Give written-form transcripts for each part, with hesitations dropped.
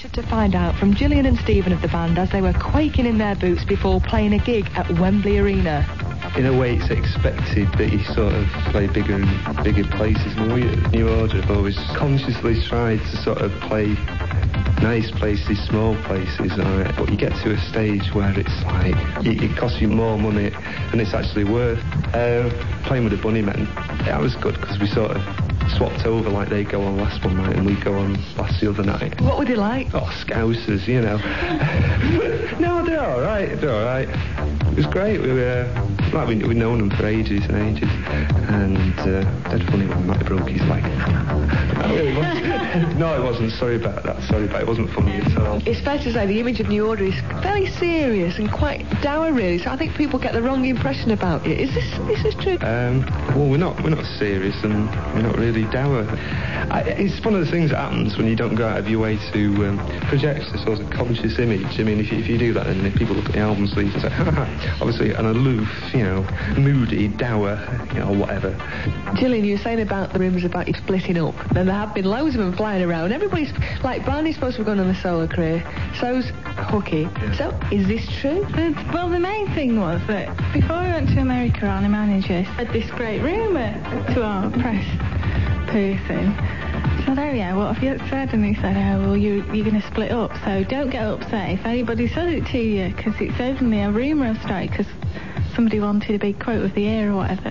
managed to find out from Gillian and Stephen of the band as they were quaking in their boots before playing a gig at Wembley Arena. In a way, it's expected that you sort of play bigger and bigger places. And we at New Order have always consciously tried to sort of play nice places, small places, but you get to a stage where it's like it costs you more money and it's actually worth playing with the Bunnymen. That was good because we sort of swapped over, like they go on last one night and we go on last the other night. What were they like? Oh, Scousers, you know. No, they're all right. It was great. We were we'd known them for ages and ages, and dead funny when Matt broke his leg. No, it wasn't. Sorry about that. It wasn't funny at all. It's fair to say the image of New Order is fairly serious and quite dour, really. So I think people get the wrong impression about it. Is this true? Well, we're not serious and we're not really dour. It's one of the things that happens when you don't go out of your way to project a sort of conscious image. I mean, if you do that, and if people look at the album sleeves and say, obviously an aloof, moody, dour, whatever. Gillian, you were saying about the rumours about you splitting up, and there have been loads of them flying around. Everybody's, like, Barney's supposed to be going on a solo career, so's Hooky. Yeah. So, is this true? Well, the main thing was that before I went to America, our manager had this great rumour to our press person. So there we are, what have you said? And he said, well, you're going to split up, so don't get upset if anybody says it to you, because it's only a rumour of strike, because somebody wanted a big quote of the year or whatever.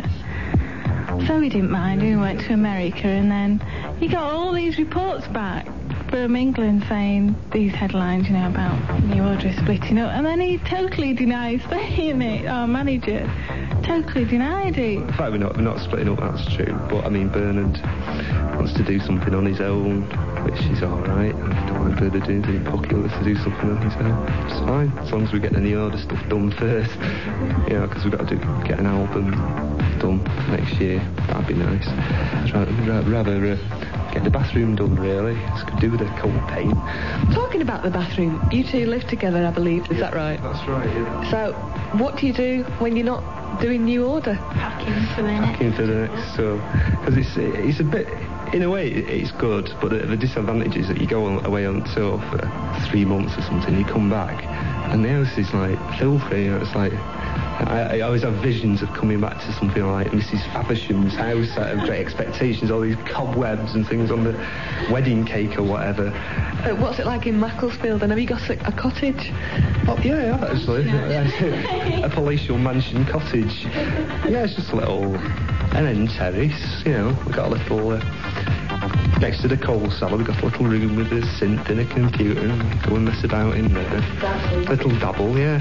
So we didn't mind, we went to America, and then he got all these reports back from England saying these headlines, about New Order splitting up, and then he totally denied saying it, our manager. Totally denied it. In fact, we're not splitting up, that's true, but I mean, Bernard wants to do something on his own, which is alright. I don't want Bernard doing anything. Pucky wants to do something on his own. It's fine, as long as we get the New Order stuff done first, because we've got to get an album done next year. That'd be nice. I'd rather get the bathroom done, really. It's could do with a coat paint. Talking about the bathroom, you two live together, I believe. Is that right? That's right, yeah. So, what do you do when you're not doing New Order? Packing for the next tour. Because it's a bit, in a way, it's good, but the disadvantage is that you go away on tour for 3 months or something, you come back, and the house is, like, filthy, it's like... I always have visions of coming back to something like Mrs. Faversham's house. I have great expectations, all these cobwebs and things on the wedding cake or whatever. What's it like in Macclesfield? And have you got a cottage? Oh, yeah, actually. A palatial mansion cottage. Yeah, it's just a little... an end terrace, We've got a little... next to the coal cellar, we've got a little room with a synth and a computer, and go and mess about in there. Little dabble, yeah.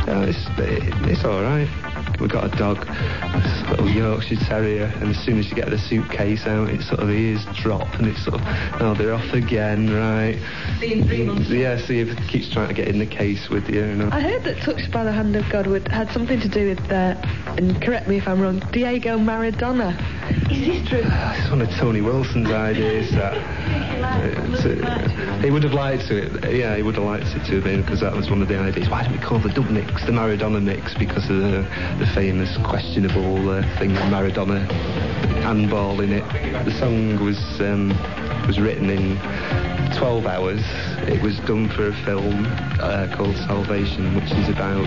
It's all right. We've got a dog, a little Yorkshire Terrier, and as soon as you get the suitcase out, it's sort of the ears drop, and it's sort of, they're off again, right? See in 3 months. Yeah, see if it keeps trying to get in the case with you, I heard that Touched by the Hand of God had something to do with, and correct me if I'm wrong, Diego Maradona. Is this true? It's one of Tony Wilson's ideas. He would have liked it. Yeah, he would have liked it to have been, because that was one of the ideas. Why don't we call the dub mix the Maradona mix? Because of the famous questionable thing with Maradona handball in it. The song was written in 12 hours. It was done for a film called Salvation, which is about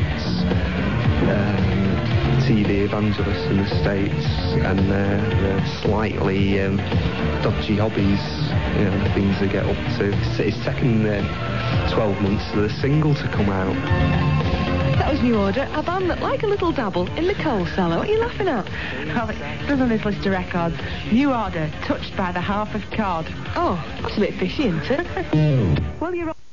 TV evangelists in the States and their slightly dodgy hobbies, the things they get up to. It's taken 12 months for the single to come out. That was New Order, a band that like a little dabble in the coal cellar. What are you laughing at? Well, it says on this list of records, New Order, Touched by the Half of Cod. Oh, that's a bit fishy, isn't it? Well, you're